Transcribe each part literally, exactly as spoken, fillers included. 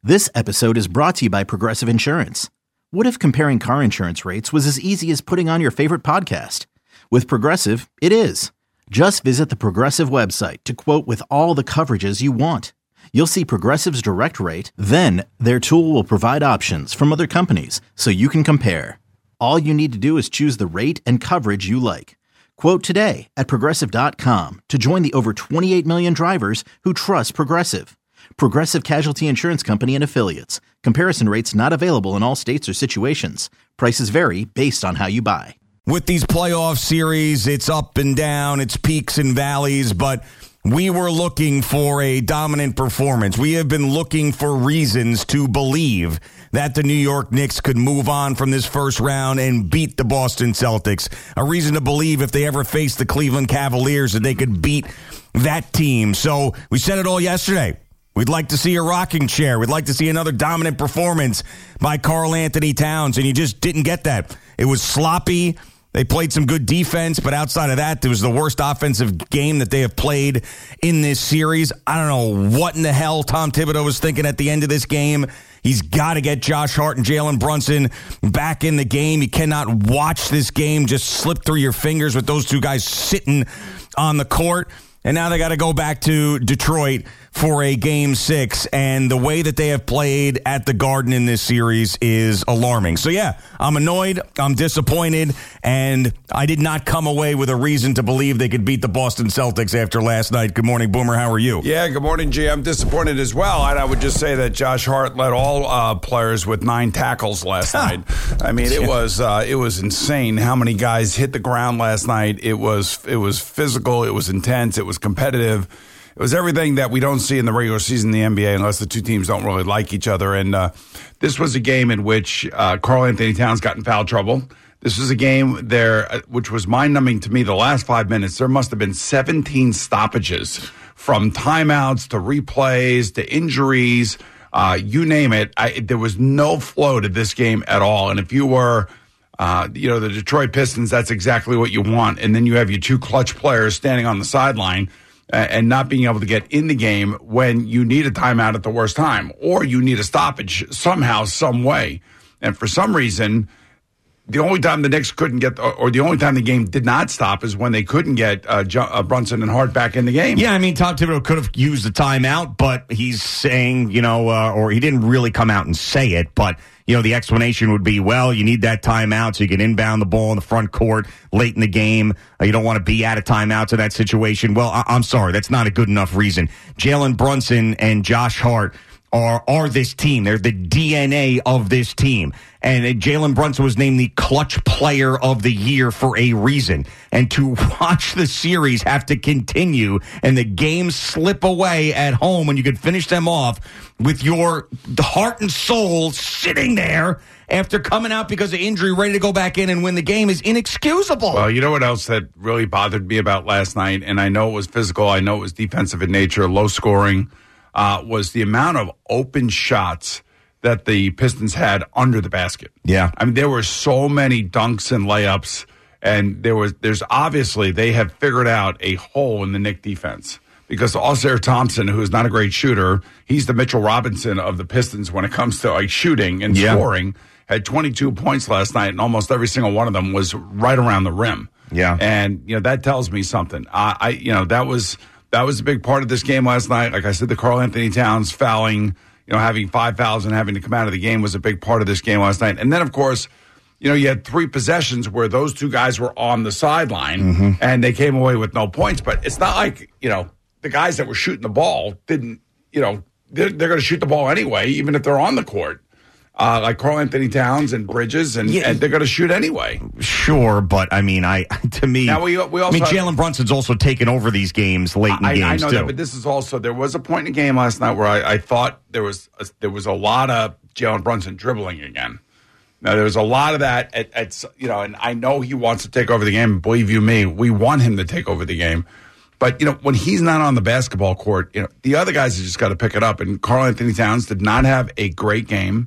This episode is brought to you by Progressive Insurance. What if comparing car insurance rates was as easy as putting on your favorite podcast? With Progressive, it is. Just visit the Progressive website to quote with all the coverages you want. You'll see Progressive's direct rate, then their tool will provide options from other companies so you can compare. All you need to do is choose the rate and coverage you like. Quote today at Progressive dot com to join the over twenty-eight million drivers who trust Progressive. Progressive Casualty Insurance Company and Affiliates. Comparison rates not available in all states or situations. Prices vary based on how you buy. With these playoff series, it's up and down, it's peaks and valleys, but we were looking for a dominant performance. We have been looking for reasons to believe that the New York Knicks could move on from this first round and beat the Boston Celtics. A reason to believe if they ever faced the Cleveland Cavaliers that they could beat that team. So we said it all yesterday. We'd like to see a rocking chair. We'd like to see another dominant performance by Karl Anthony Towns, and you just didn't get that. It was sloppy. They played some good defense, but outside of that, it was the worst offensive game that they have played in this series. I don't know what in the hell Tom Thibodeau was thinking at the end of this game. He's got to get Josh Hart and Jalen Brunson back in the game. You cannot watch this game just slip through your fingers with those two guys sitting on the court. And now they got to go back to Detroit for a game six. And the way that they have played at the Garden in this series is alarming. So, yeah, I'm annoyed. I'm disappointed. And I did not come away with a reason to believe they could beat the Boston Celtics after last night. Good morning, Boomer. How are you? Yeah, good morning, G. I'm disappointed as well. And I would just say that Josh Hart led all uh, players with nine tackles last night. I mean, it was uh, it was insane how many guys hit the ground last night. It was it was physical. It was intense. It was competitive. It was everything that we don't see in the regular season in the N B A unless the two teams don't really like each other. And uh, this was a game in which uh, Karl Anthony Towns got in foul trouble. This was a game there, uh, which was mind-numbing to me the last five minutes. There must have been seventeen stoppages from timeouts to replays to injuries, uh, you name it. I, there was no flow to this game at all. And if you were Uh, you know, the Detroit Pistons, that's exactly what you want. And then you have your two clutch players standing on the sideline uh, and not being able to get in the game when you need a timeout at the worst time, or you need a stoppage somehow, some way. And for some reason, the only time the Knicks couldn't get, or the only time the game did not stop is when they couldn't get uh, J- uh, Brunson and Hart back in the game. Yeah, I mean, Tom Thibodeau could have used the timeout, but he's saying, you know, uh, or he didn't really come out and say it, but you know, the explanation would be, well, you need that timeout so you can inbound the ball in the front court late in the game. Uh, you don't want to be out of timeouts in that situation. Well, I- I'm sorry. That's not a good enough reason. Jalen Brunson and Josh Hart are are this team. They're the D N A of this team. And uh, Jalen Brunson was named the clutch player of the year for a reason. And to watch the series have to continue and the games slip away at home when you could finish them off with your heart and soul sitting there after coming out because of injury, ready to go back in and win the game is inexcusable. Well, you know what else that really bothered me about last night, and I know it was physical, I know it was defensive in nature, low scoring, uh, was the amount of open shots that the Pistons had under the basket. Yeah. I mean, there were so many dunks and layups, and there was there's obviously they have figured out a hole in the Knick defense. Because Ausar Thompson, who is not a great shooter, he's the Mitchell Robinson of the Pistons when it comes to like shooting and yeah. scoring, had twenty-two points last night, and almost every single one of them was right around the rim. Yeah. And, you know, that tells me something. I, I you know, that was that was a big part of this game last night. Like I said, the Karl Anthony Towns fouling, you know, having five fouls and having to come out of the game was a big part of this game last night. And then, of course, you know, you had three possessions where those two guys were on the sideline, mm-hmm. and they came away with no points. But it's not like, you know, the guys that were shooting the ball didn't, you know, they're, they're going to shoot the ball anyway, even if they're on the court. Uh, like Karl Anthony Towns and Bridges, and, yeah. and they're going to shoot anyway. Sure, but I mean, I to me, now we, we also I mean, Jalen Brunson's also taken over these games late in I, games I know too. that, but this is also there was a point in the game last night where I, I thought there was a, there was a lot of Jalen Brunson dribbling again. Now there was a lot of that at, at you know, and I know he wants to take over the game. Believe you me, we want him to take over the game. But, you know, when he's not on the basketball court, you know, the other guys have just got to pick it up. And Karl Anthony Towns did not have a great game.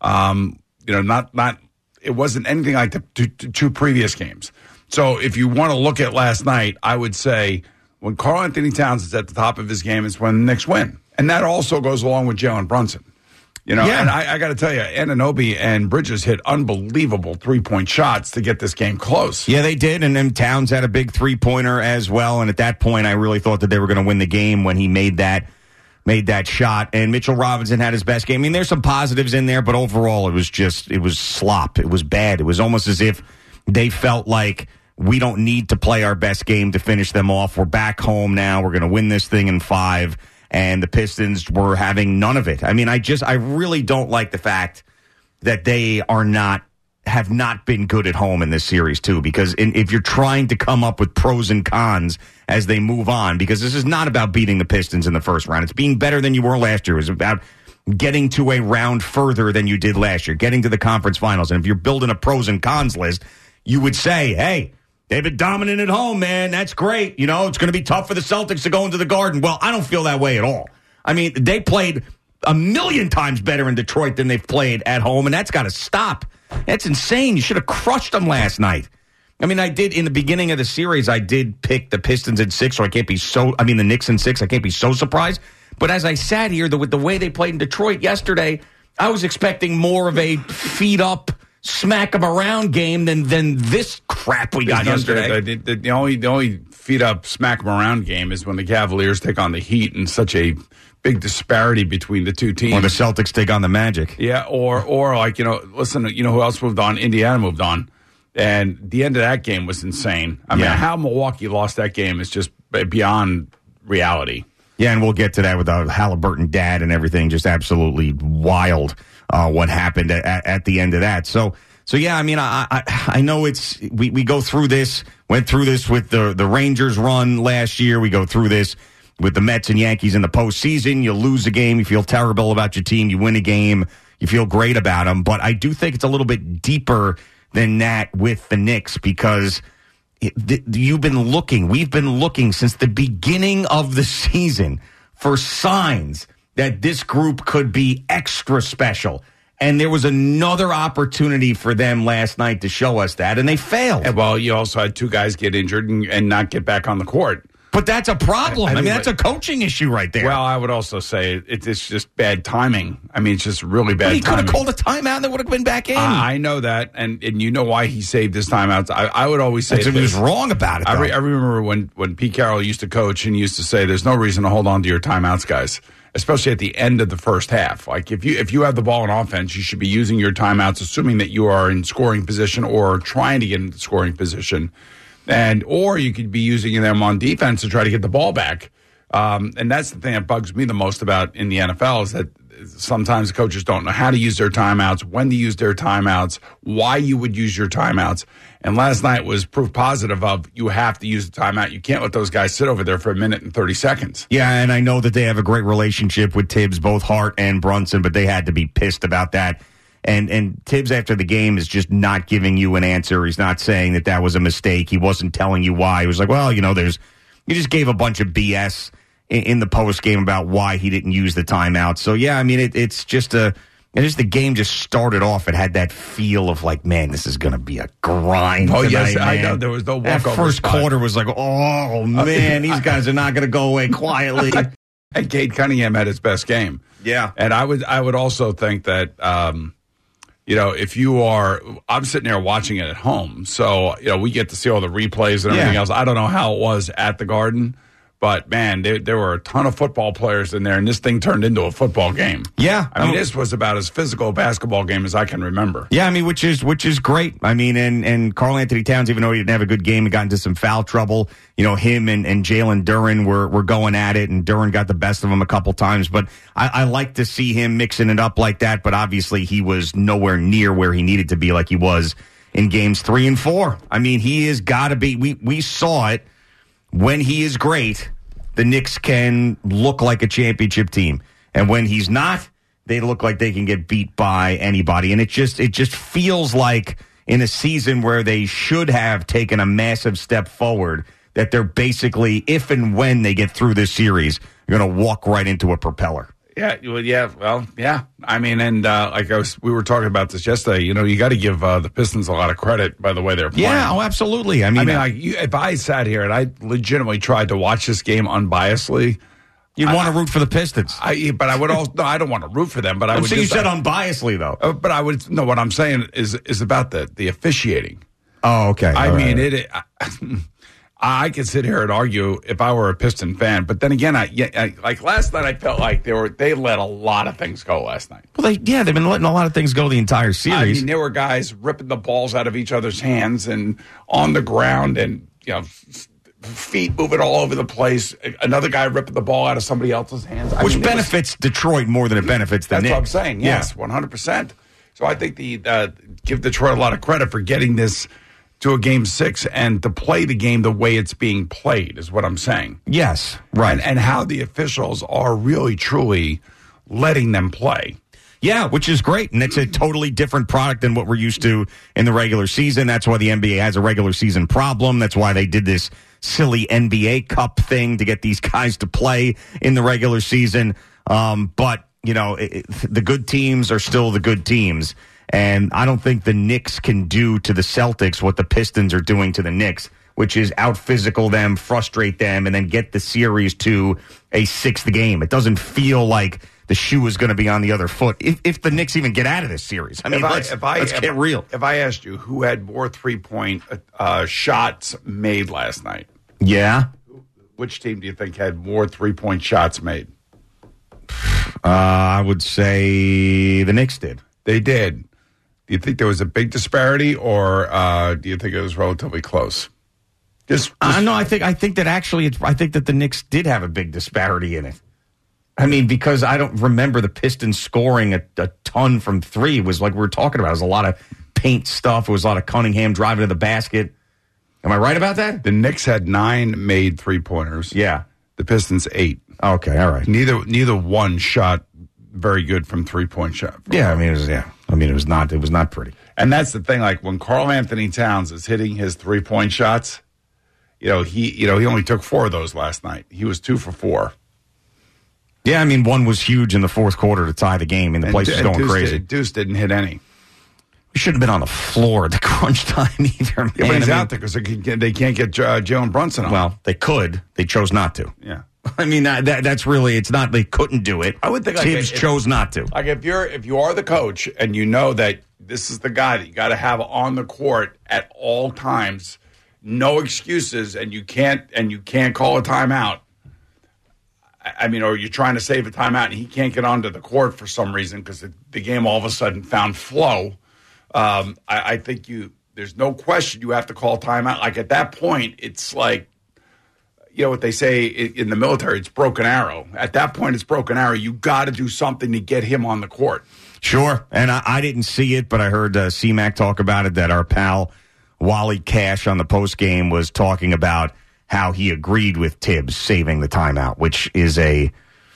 Um, you know, not, not, it wasn't anything like the two, two previous games. So if you want to look at last night, I would say when Karl Anthony Towns is at the top of his game, it's when the Knicks win. And that also goes along with Jalen Brunson. You know, Yeah. and I, I got to tell you, Anunoby and Bridges hit unbelievable three-point shots to get this game close. Yeah, they did, and then Towns had a big three-pointer as well, and at that point, I really thought that they were going to win the game when he made that made that shot, and Mitchell Robinson had his best game. I mean, there's some positives in there, but overall, it was just, it was slop. It was bad. It was almost as if they felt like we don't need to play our best game to finish them off. We're back home now. We're going to win this thing in five. And the Pistons were having none of it. I mean, I just, I really don't like the fact that they are not, have not been good at home in this series, too, because in, if you're trying to come up with pros and cons as they move on, because this is not about beating the Pistons in the first round. It's being better than you were last year. It's about getting to a round further than you did last year, getting to the conference finals. And if you're building a pros and cons list, you would say, hey, they've been dominant at home, man. That's great. You know, it's going to be tough for the Celtics to go into the Garden. Well, I don't feel that way at all. I mean, they played a million times better in Detroit than they've played at home, and that's got to stop. That's insane. You should have crushed them last night. I mean, I did, in the beginning of the series, I did pick the Pistons in six, so I can't be so, I mean, the Knicks in six, I can't be so surprised. But as I sat here, the, with the way they played in Detroit yesterday, I was expecting more of a feed-up, smack them around game than than this crap we got yesterday. The, the, the only the only feed up smack them around game is when the Cavaliers take on the Heat, and such a big disparity between the two teams. Or the Celtics take on the Magic. Yeah, or or like, you know, listen, you know who else moved on? Indiana moved on, and the end of that game was insane. I mean, Yeah. how Milwaukee lost that game is just beyond reality. Yeah, and we'll get to that with the Halliburton dad and everything. Just absolutely wild uh, what happened at, at the end of that. So, so yeah, I mean, I I, I know it's we, we go through this, went through this with the, the Rangers run last year. We go through this with the Mets and Yankees in the postseason. You lose a game, you feel terrible about your team. You win a game, you feel great about them. But I do think it's a little bit deeper than that with the Knicks, because It, th- you've been looking, we've been looking since the beginning of the season for signs that this group could be extra special. And there was another opportunity for them last night to show us that, and they failed. And, well, you also had two guys get injured and, and not get back on the court. But that's a problem. I, I mean, mean, that's a coaching issue right there. Well, I would also say it, it's just bad timing. I mean, it's just really bad but he timing. could have called a timeout and they would have been back in. I, I know that, and, and you know why he saved his timeouts. I, I would always say That's, he was wrong about it, I, though. re, I remember when, when Pete Carroll used to coach and used to say, there's no reason to hold on to your timeouts, guys, especially at the end of the first half. Like, if you if you have the ball in offense, you should be using your timeouts, assuming that you are in scoring position or trying to get into scoring position. And or you could be using them on defense to try to get the ball back. Um, and that's the thing that bugs me the most about in the N F L is that sometimes coaches don't know how to use their timeouts, when to use their timeouts, why you would use your timeouts. And last night was proof positive of you have to use the timeout. You can't let those guys sit over there for a minute and thirty seconds. Yeah, and I know that they have a great relationship with Tibbs, both Hart and Brunson, but they had to be pissed about that. And and Tibbs, after the game, is just not giving you an answer. He's not saying that that was a mistake. He wasn't telling you why. He was like, well, you know, there's, you just gave a bunch of B S in, in the post game about why he didn't use the timeout. So, yeah, I mean, it, it's just a, it's just the game just started off. It had that feel of like, man, this is going to be a grind. Oh, tonight, yes, man. I know. There was no walkover. That first spot. quarter was like, oh, man, these guys are not going to go away quietly. And Cade Cunningham had his best game. Yeah. And I would, I would also think that, um, you know, if you are, I'm sitting there watching it at home, so, you know, we get to see all the replays and everything Yeah. else. I don't know how it was at the Garden, but, man, there, there were a ton of football players in there, and this thing turned into a football game. Yeah. I mean, Oh. this was about as physical a basketball game as I can remember. Yeah, I mean, which is which is great. I mean, and and Karl Anthony Towns, even though he didn't have a good game, he got into some foul trouble. You know, him and, and Jalen Duren were were going at it, and Duren got the best of him a couple times. But I, I like to see him mixing it up like that. But obviously, he was nowhere near where he needed to be, like he was in games three and four. I mean, he has got to be. We we saw it when he is great. The Knicks can look like a championship team, and when he's not, they look like they can get beat by anybody. And it just it just feels like in a season where they should have taken a massive step forward, that they're basically, if and when they get through this series, going to walk right into a propeller. Yeah, well, yeah, well, yeah. I mean, and uh, like I was, we were talking about this yesterday. You know, you got to give uh, the Pistons a lot of credit by the way they're playing. Yeah, oh, absolutely. I mean, I mean, like, you, if I sat here and I legitimately tried to watch this game unbiasedly, You want to root for the Pistons. I, but I would also, no, I don't want to root for them, but I I'm would saying just, you said I, unbiasedly, though. Uh, but I would, no, what I'm saying is is about the, the officiating. Oh, okay. I All mean, right. it. I, I could sit here and argue if I were a Piston fan, but then again, I, yeah, I like last night. I felt like they were they let a lot of things go last night. Well, they yeah, they've been letting a lot of things go the entire series. I mean, there were guys ripping the balls out of each other's hands and on the ground, and you know, feet moving all over the place. Another guy ripping the ball out of somebody else's hands, I which mean, benefits was, Detroit more than it benefits the That's Knicks. what I'm saying. Yes, one hundred percent. So I think the uh, give Detroit a lot of credit for getting this to a game six and to play the game the way it's being played is what I'm saying. Yes, right. And, and how the officials are really, truly letting them play. Yeah, which is great. And it's a totally different product than what we're used to in the regular season. That's why the N B A has a regular season problem. That's why they did this silly N B A Cup thing to get these guys to play in the regular season. Um, but, you know, it, the good teams are still the good teams. And I don't think the Knicks can do to the Celtics what the Pistons are doing to the Knicks, which is out-physical them, frustrate them, and then get the series to a sixth game. It doesn't feel like the shoe is going to be on the other foot if, if the Knicks even get out of this series. I mean, if let's, I, if I, let's if, get real. If I asked you who had more three-point uh, shots made last night, Yeah. which team do you think had more three-point shots made? Uh, I would say the Knicks did. They did. Do you think there was a big disparity, or uh, do you think it was relatively close? Just, just I uh, know. I think I think that actually, it's, I think that the Knicks did have a big disparity in it. I mean, because I don't remember the Pistons scoring a, a ton from three. It was like we were talking about. It was a lot of paint stuff. It was a lot of Cunningham driving to the basket. Am I right about that? The Knicks had nine made three-pointers. Yeah. The Pistons eight. Okay, all right. Neither neither one shot very good from three-point shot. Yeah, I mean, it was yeah. I mean, it was not. It was not pretty. And that's the thing. Like when Karl Anthony Towns is hitting his three-point shots, you know he you know he only took four of those last night. He was two for four. Yeah, I mean, one was huge in the fourth quarter to tie the game, and the place was going Deuce crazy. Did, Deuce didn't hit any. We shouldn't have been on the floor at the crunch time either. Man. Yeah, but he's I mean, out there because they, can- they can't get uh, Jalen Brunson on. Well, they could. They chose not to. Yeah. I mean, that, that that's really, it's not they couldn't do it. I would think like Tibbs if, chose not to. Like if you're if you are the coach and you know that this is the guy that you got to have on the court at all times, no excuses, and you can't and you can't call a timeout. I mean, or you're trying to save a timeout and he can't get onto the court for some reason because the, the game all of a sudden found flow. Um, I, I think you there's no question you have to call timeout. Like at that point, it's like, you know what they say in the military, it's broken arrow. At that point, it's broken arrow. You got to do something to get him on the court. Sure. And I, I didn't see it, but I heard uh, C-Mac talk about it, that our pal Wally Cash on the postgame was talking about how he agreed with Tibbs saving the timeout, which is a,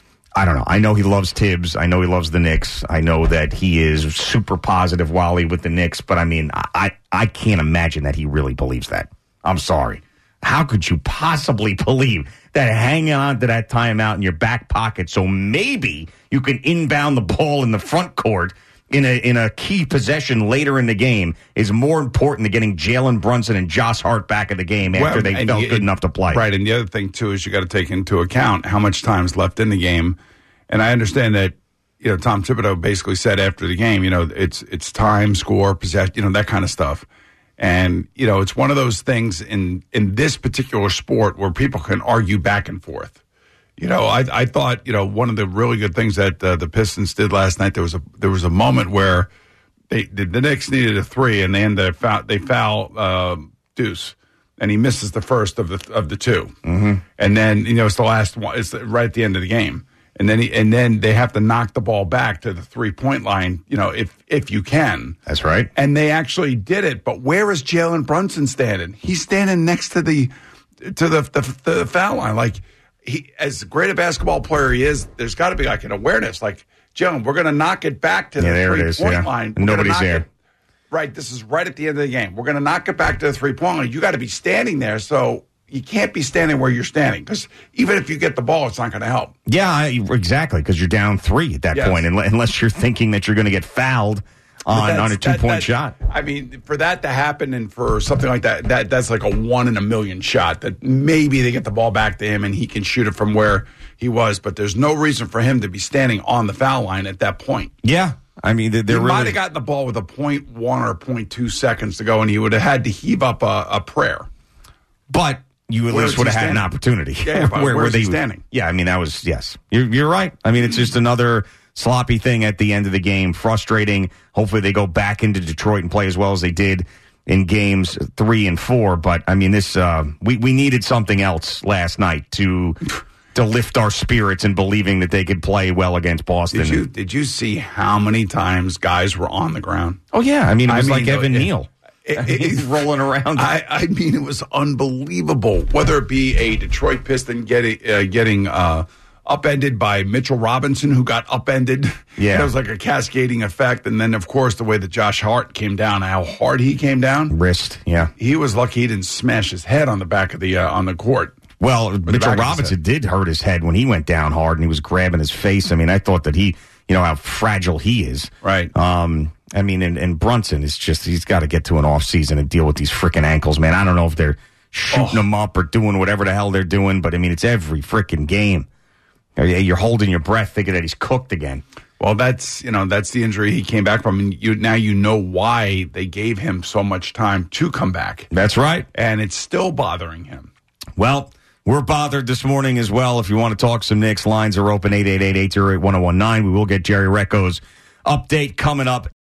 I don't know. I know he loves Tibbs. I know he loves the Knicks. I know that he is super positive, Wally, with the Knicks. But, I mean, I, I can't imagine that he really believes that. I'm sorry. How could you possibly believe that hanging on to that timeout in your back pocket so maybe you can inbound the ball in the front court in a in a key possession later in the game is more important than getting Jalen Brunson and Josh Hart back in the game after Well, they felt you, good enough to play? Right, and the other thing, too, is you got to take into account how much time's left in the game. And I understand that, you know, Tom Thibodeau basically said after the game, you know, it's it's time, score, possession, you know, that kind of stuff. And, you know, it's one of those things in, in this particular sport where people can argue back and forth. You know, I, I thought, you know, one of the really good things that uh, the Pistons did last night, there was a there was a moment where they the, the Knicks needed a three, and then they foul, they foul uh, Deuce, and he misses the first of the of the two. Mm-hmm. And then, you know, it's the last one. It's right at the end of the game. And then he, and then they have to knock the ball back to the three-point line, you know, if if you can. That's right. And they actually did it. But where is Jalen Brunson standing? He's standing next to the to the the, the foul line. Like, he, as great a basketball player he is, there's got to be like an awareness. Like, Jalen, we're going to knock it back to yeah, the three-point yeah. line. We're Nobody's there. It, right. This is right at the end of the game. We're going to knock it back to the three-point line. You got to be standing there. So you can't be standing where you're standing, because even if you get the ball, it's not going to help. Yeah, exactly, because you're down three at that yes. point, unless you're thinking that you're going to get fouled on, on a two-point that, that, shot. I mean, for that to happen and for something like that, that that's like a one in a million shot that maybe they get the ball back to him and he can shoot it from where he was. But there's no reason for him to be standing on the foul line at that point. Yeah. I mean, they're, they're he really... might have gotten the ball with a point one or point two seconds to go, and he would have had to heave up a, a prayer. But you at Where least would have had standing? an opportunity. Yeah, but where, where where is they he standing? Yeah, I mean, that was, yes. You're, you're right. I mean, it's just another sloppy thing at the end of the game. Frustrating. Hopefully they go back into Detroit and play as well as they did in games three and four. But, I mean, this uh, we, we needed something else last night to... to lift our spirits and believing that they could play well against Boston. Did you did you see how many times guys were on the ground? Oh, yeah. I mean, it was I like mean, Evan it, Neal. It, I mean, he's rolling around. I, I mean, it was unbelievable. Whether it be a Detroit Piston getting uh, getting uh, upended by Mitchell Robinson, who got upended. Yeah. It was like a cascading effect. And then, of course, the way that Josh Hart came down, how hard he came down. Wrist, yeah. He was lucky he didn't smash his head on the back of the uh, on the court. Well, Mitchell Robinson did hurt his head when he went down hard and he was grabbing his face. I mean, I thought that he, you know, how fragile he is. Right. Um, I mean, and, and Brunson is just, he's got to get to an off season and deal with these freaking ankles, man. I don't know if they're shooting oh. him up or doing whatever the hell they're doing, but I mean, it's every freaking game. You're holding your breath thinking that he's cooked again. Well, that's, you know, that's the injury he came back from. And you, now you know why they gave him so much time to come back. That's right. And it's still bothering him. Well, we're bothered this morning as well. If you want to talk some Knicks, lines are open, eight eight eight, eight oh eight, one oh one nine. We will get Jerry Recco's update coming up.